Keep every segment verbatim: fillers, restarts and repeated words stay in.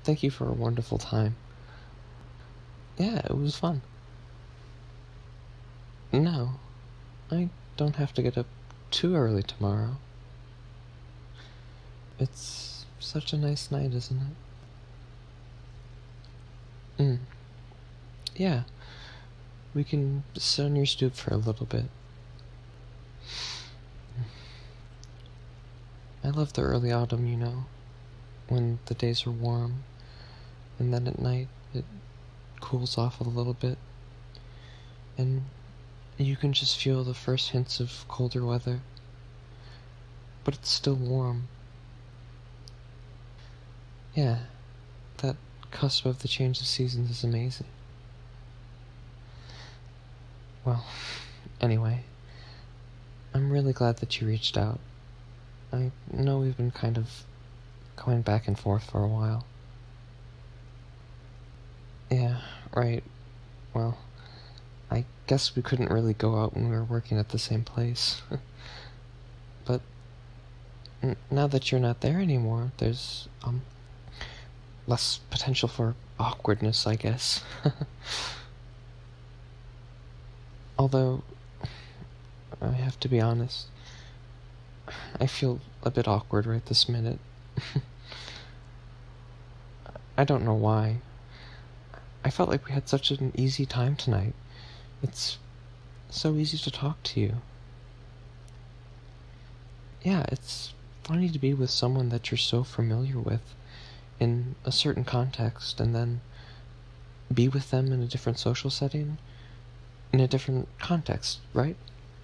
thank you for a wonderful time. Yeah, it was fun. No, I don't have to get up too early tomorrow. It's such a nice night, isn't it? Mm. Yeah, we can sit on your stoop for a little bit. I love the early autumn, you know, when the days are warm, and then at night it cools off a little bit, and you can just feel the first hints of colder weather, but it's still warm. Yeah, that cusp of the change of seasons is amazing. Well, anyway, I'm really glad that you reached out. I know we've been kind of going back and forth for a while. Yeah, right. Well, I guess we couldn't really go out when we were working at the same place. But n- now that you're not there anymore, there's, um, less potential for awkwardness, I guess. Although, I have to be honest, I feel a bit awkward right this minute. I don't know why. I felt like we had such an easy time tonight. It's so easy to talk to you. Yeah, it's funny to be with someone that you're so familiar with in a certain context, and then be with them in a different social setting, in a different context, right?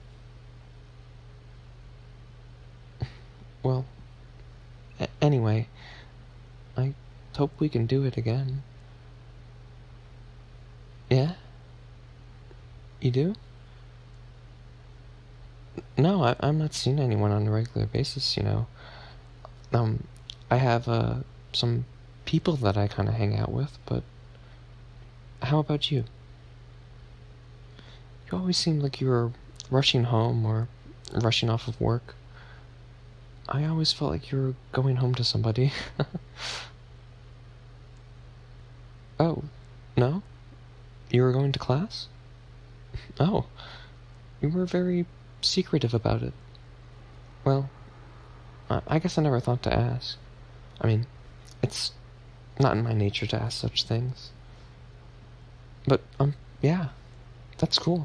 Well, a- anyway, I hope we can do it again. Yeah? You do? No, I, I'm not seeing anyone on a regular basis, you know. Um, I have, uh, some people that I kind of hang out with, but how about you? You always seemed like you were rushing home or rushing off of work. I always felt like you were going home to somebody. Oh, no? You were going to class? Oh, you were very secretive about it. Well, I I guess I never thought to ask. I mean, it's not in my nature to ask such things. But, um, yeah, that's cool.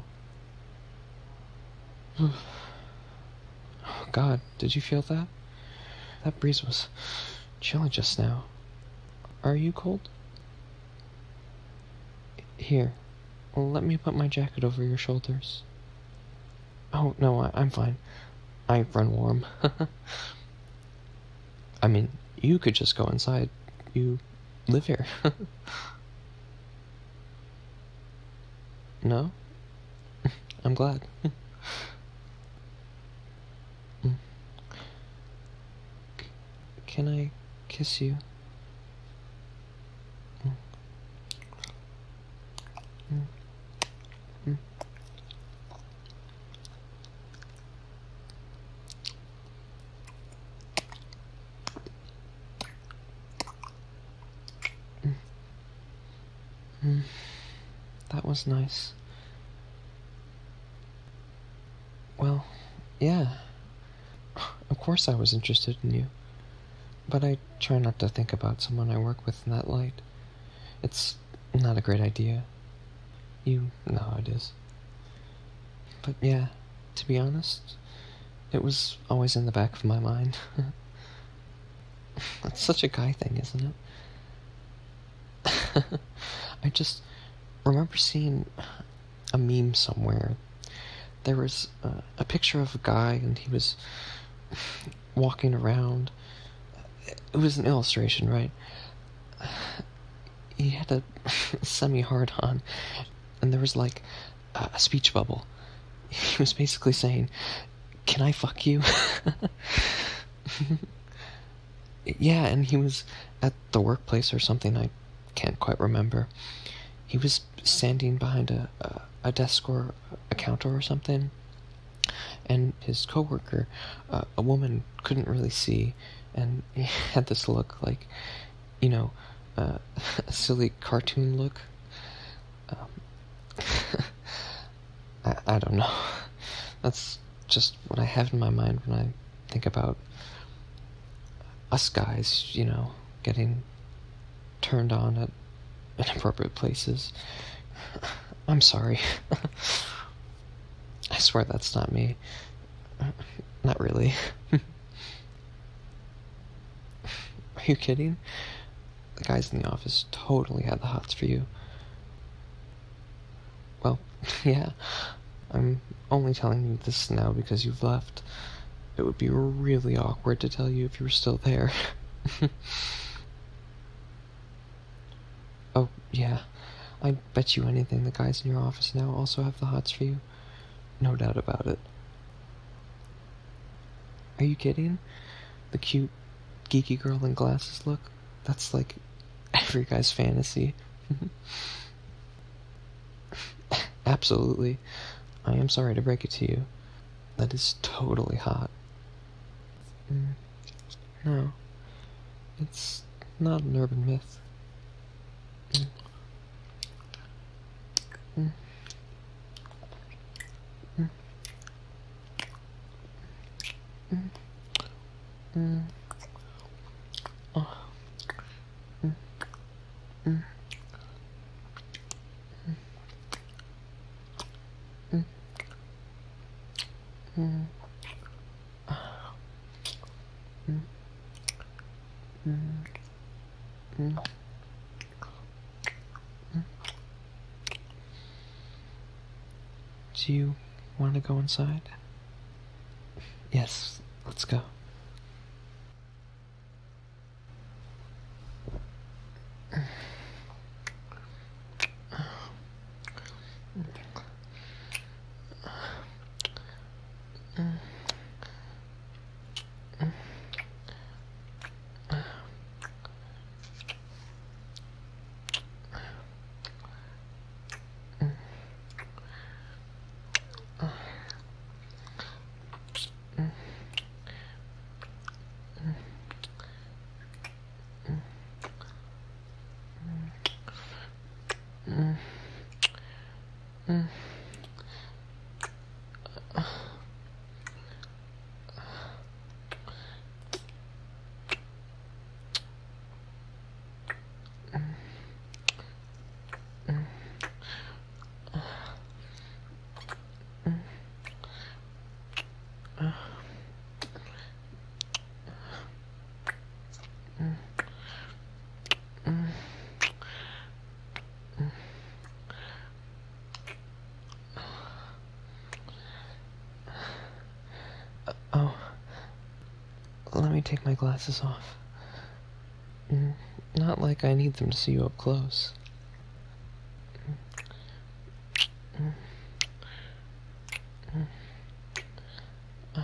Oh, God, did you feel that? That breeze was chilly just now. Are you cold? Here, well, let me put my jacket over your shoulders. Oh, no, I, I'm fine. I run warm. I mean, you could just go inside. You live here. No? I'm glad. Mm. C- Can I kiss you? Mm. Mm. Mm. Mm. Mm. That was nice. Well, yeah. Of course I was interested in you. But I try not to think about someone I work with in that light. It's not a great idea. You know how it is. But yeah, to be honest, it was always in the back of my mind. It's such a guy thing, isn't it? I just remember seeing a meme somewhere. There was uh, a picture of a guy, and he was walking around. It was an illustration, right? He had a semi-hard on, and there was like a, a speech bubble. He was basically saying, "Can I fuck you?" Yeah, and he was at the workplace or something. I can't quite remember. He was standing behind a, a, a desk or a counter or something, and his coworker, uh, a woman, couldn't really see, and he had this look like, you know, uh, a silly cartoon look. Um, I, I don't know. That's just what I have in my mind when I think about us guys, you know, getting turned on at inappropriate places. I'm sorry. I swear that's not me. Not really. Are you kidding? The guys in the office totally had the hots for you. Well, yeah. I'm only telling you this now because you've left. It would be really awkward to tell you if you were still there. Oh, yeah. I bet you anything the guys in your office now also have the hots for you. No doubt about it. Are you kidding? The cute, geeky girl in glasses look? That's like every guy's fantasy. Absolutely. I am sorry to break it to you. That is totally hot. Mm. No. It's not an urban myth. Mm. Mm. Mm. Mm. Mm. Oh. Mm. Mm. Mm. Mm. Ah. Mm. Mm. Mm. Mm. Do you want to go inside? Yes, let's go. Mm. Mm. Oh, let me take my glasses off. Mm, Not like I need them to see you up close. Mm, mm, mm,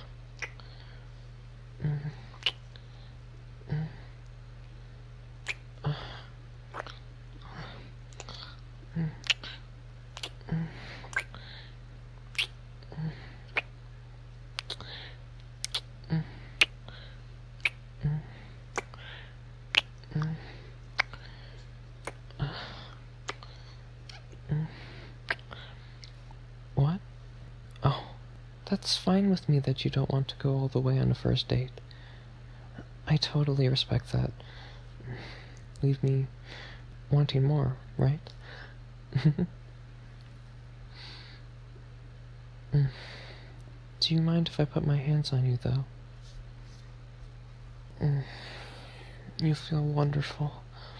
mm, mm, uh, mm, mm, mm, mm, mm, uh, mm. What? Oh, that's fine with me that you don't want to go all the way on a first date. I totally respect that. Leave me wanting more, right? Mm. Do you mind if I put my hands on you, though? Mm. You feel wonderful.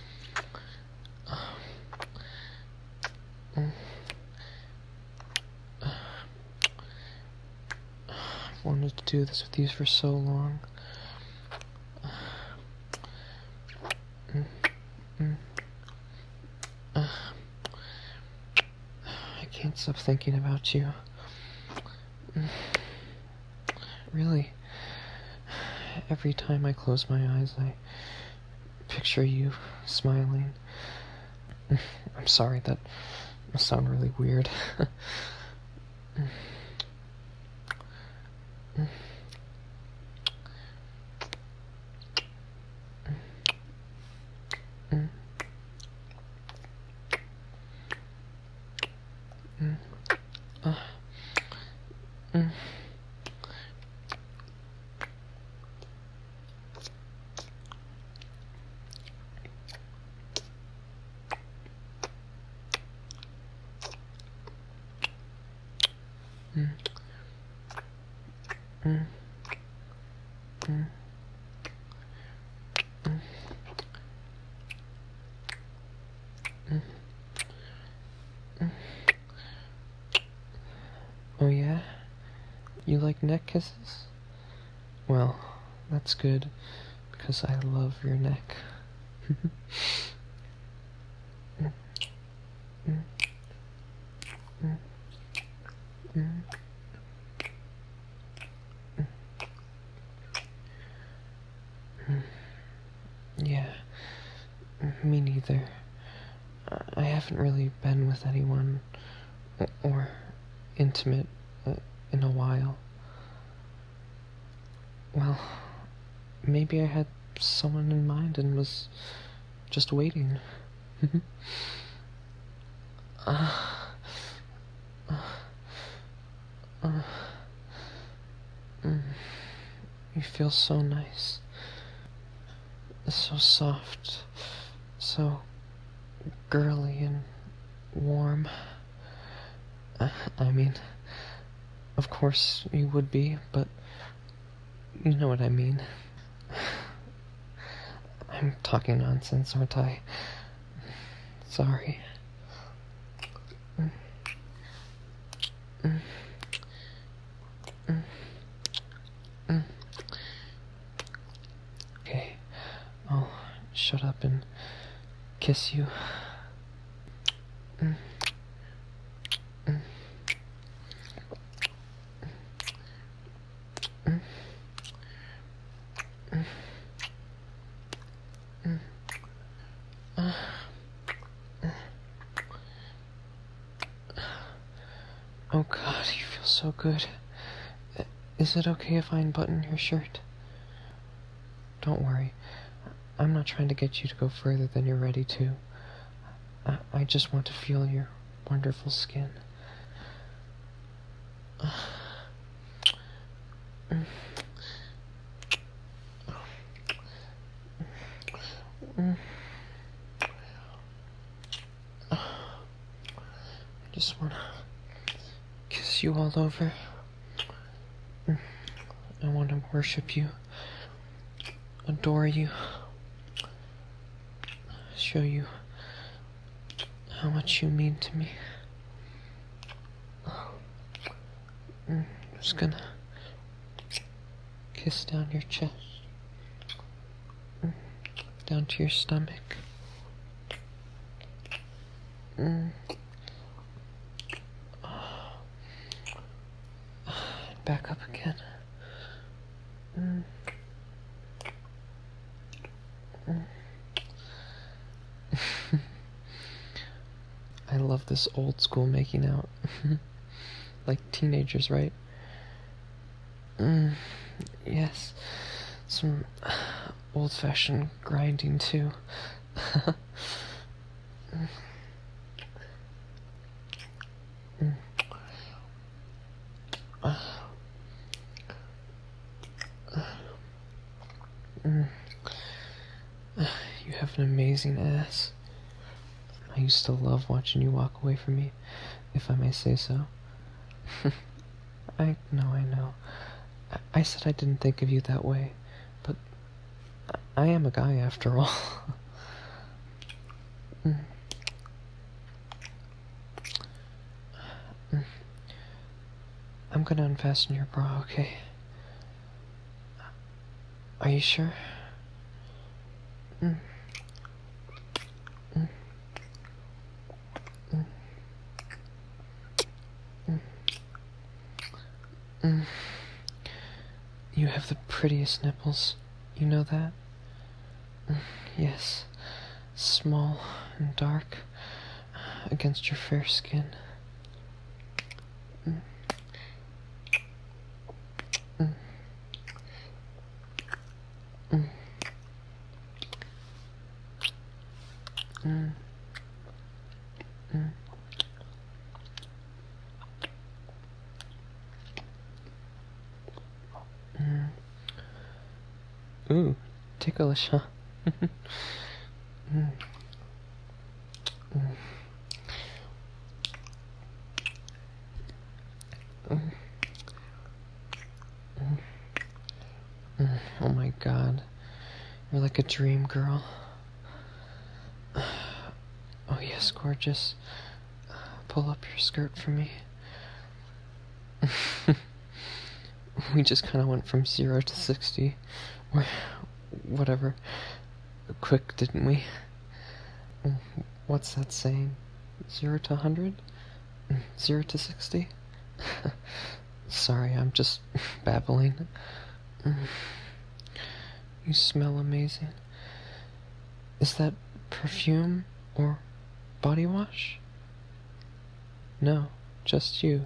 Mm. I've wanted to do this with you for so long. Mm. Mm. Uh. I can't stop thinking about you. Mm. Really, every time I close my eyes, I picture you smiling. I'm sorry, that must sound really weird. Mm. Mm. Mm. Mm. Mm. Mm. Mm. Mm. Oh yeah? You like neck kisses? Well, that's good, because I love your neck. Mm. Mm. Mm. Mm. Mm. Yeah, me neither. I haven't really been with anyone or intimate uh, in a while. Well, maybe I had someone in mind and was just waiting. uh, uh, uh, mm, you feel so nice. So soft. So girly and warm. Uh, I mean, of course you would be, but you know what I mean. I'm talking nonsense, aren't I? Sorry. Mm. Mm. Mm. Mm. Okay, I'll shut up and kiss you. Mm. Mm. Mm. Mm. Mm. Uh. Oh God, you feel so good. Is it okay if I unbutton your shirt? Don't worry. I'm not trying to get you to go further than you're ready to. I, I just want to feel your wonderful skin. Mm. Mm. I just want to kiss you all over. Mm. I want to worship you, adore you, show you how much you mean to me. Mm. I'm just gonna kiss down your chest, mm. down to your stomach. Mm. Back up again. Mm. Mm. I love this old school making out. Like teenagers, right? Mm. Yes. Some old fashioned grinding, too. Mm. Mm. Uh. Mm. You have an amazing ass. I used to love watching you walk away from me, if I may say so. I know, I know. I, I said I didn't think of you that way, but I am a guy after all. Mm. Mm. I'm gonna unfasten your bra, okay? Are you sure? Mm. Mm. Mm. Mm. Mm. You have the prettiest nipples. You know that? Mm. Yes. Small and dark against your fair skin. Mm. Mm. Mm. Mm. Mm. Mm. Ooh, ticklish, huh? mm. Mm. Mm. Mm. Oh my god. You're like a dream girl. Oh yes, gorgeous. Pull up your skirt for me. We just kind of went from zero to sixty. Or whatever. Quick, didn't we? What's that saying? Zero to a hundred? Zero to sixty? Sorry, I'm just babbling. You smell amazing. Is that perfume or body wash? No, just you.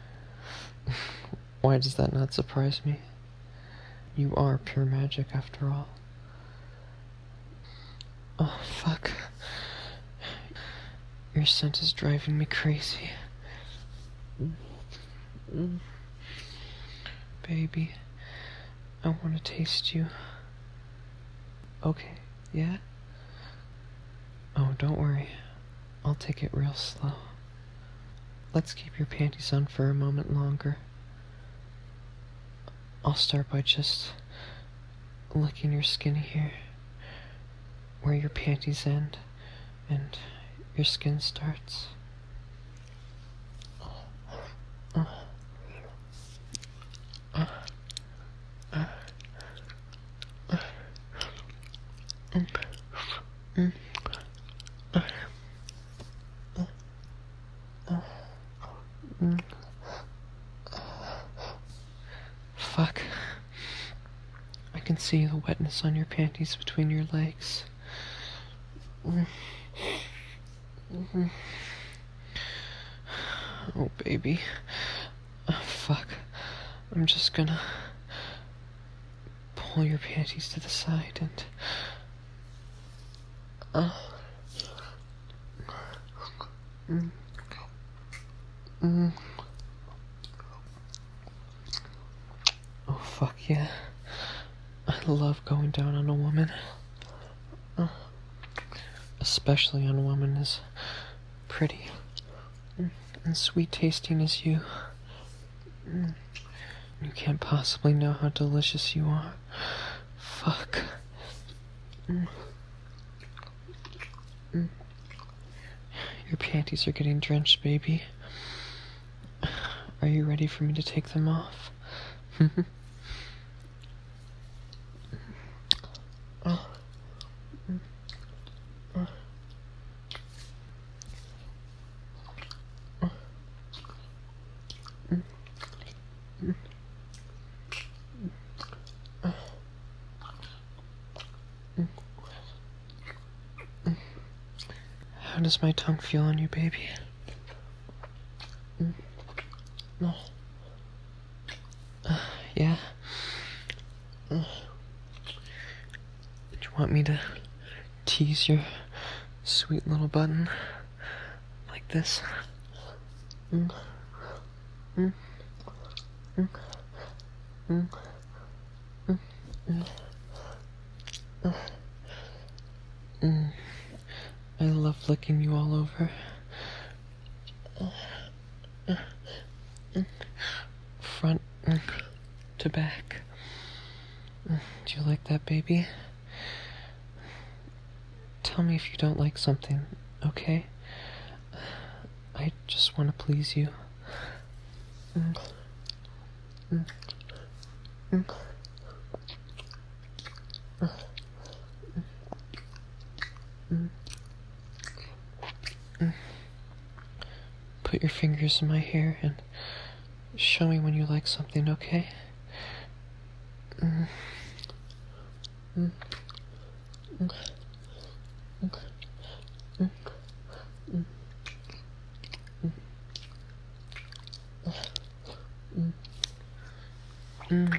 Why does that not surprise me? You are pure magic after all. Oh, fuck. Your scent is driving me crazy. Baby, I want to taste you. Okay, yeah? Oh, don't worry. I'll take it real slow. Let's keep your panties on for a moment longer. I'll start by just licking your skin here, where your panties end and your skin starts. Uh, uh, uh, uh, mm, mm, uh, uh, uh, mm. Fuck. I can see the wetness on your panties between your legs. Mm. Mm-hmm. Oh, baby. Oh, fuck. I'm just gonna pull your panties to the side and... Uh... Mm. Mm. Oh, fuck yeah. I love going down on a woman. Uh, especially on a woman as pretty and sweet tasting as you. Mm. You can't possibly know how delicious you are. Fuck. Mm. Mm. Your panties are getting drenched, baby. Are you ready for me to take them off? Oh. Mm. Uh. Uh. Mm. Mm. Uh. Mm. Mm. How does my tongue feel on you, baby? Mm. No. Uh, yeah? Uh. Do you want me to tease your sweet little button like this? Mm. Mm. Mm. Mm. Mm. Mm. Uh. Mm. I love licking you all over. Uh. Uh. Mm. Front mm. to back. Mm. Do you like that, baby? Tell me if you don't like something, okay? I just want to please you. Mm. Mm. Mm. Uh. Mm. Mm. Put your fingers in my hair and show me when you like something, okay? Mm. Mm. Mm. Mm. Mm. Mm. Mm. Mm.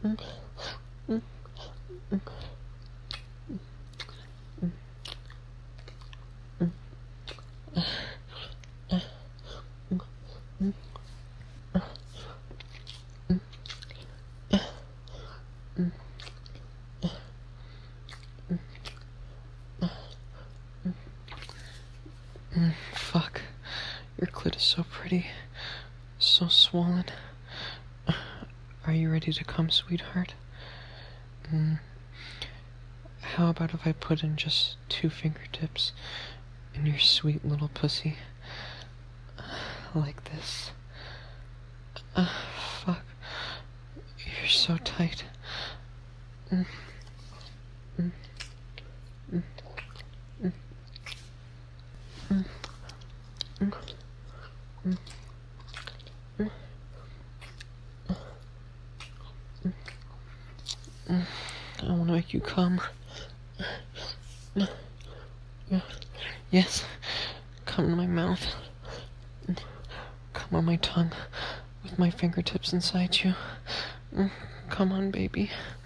Fuck. Your clit is so pretty. So swollen. Are you ready to come, sweetheart? Mm. How about if I put in just two fingertips in your sweet little pussy? Like this. Uh, fuck. You're so tight. Mm. Mm. Mm. Mm. Mm. Mm. Mm. Mm. I want to make you come. Yes, come in my mouth. Come on my tongue with my fingertips inside you. Come on, baby.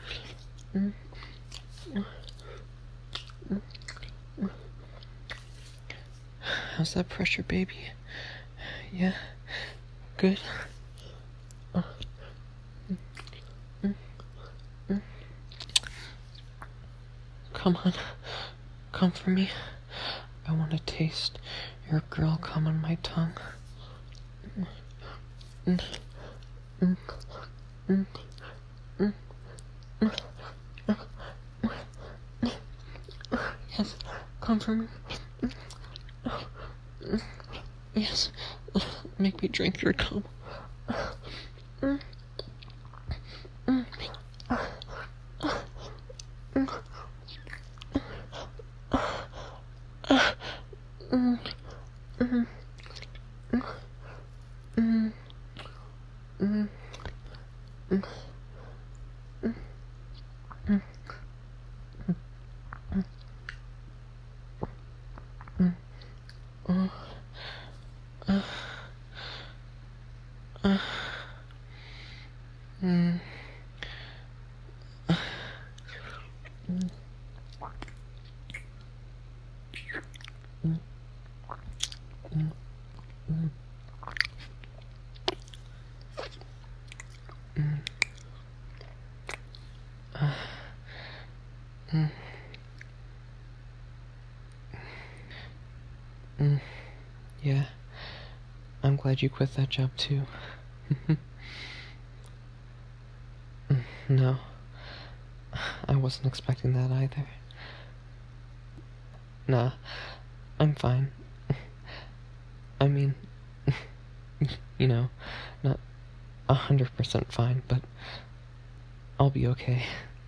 How's that pressure, baby? Yeah? Good? Come on. Come for me. I want to taste your girl come on my tongue. Yes, come for me. Yes, make me drink your cum. Mm, yeah, I'm glad you quit that job too. No, I wasn't expecting that either. Nah, I'm fine. I mean, you know, not a hundred percent fine, but I'll be okay.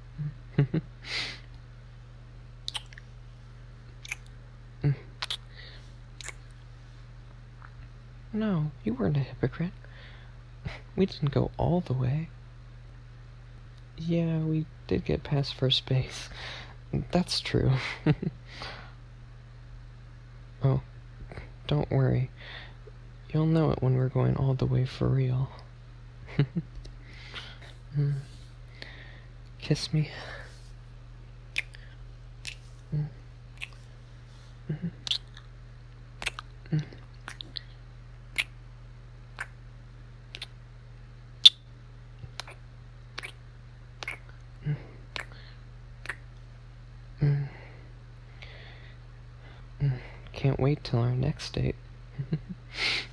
No, you weren't a hypocrite. We didn't go all the way. Yeah, we did get past first base. That's true. Oh, don't worry. You'll know it when we're going all the way for real. mm. Kiss me. Mm. Mm. Mm. Mm. Mm. Can't wait till our next date.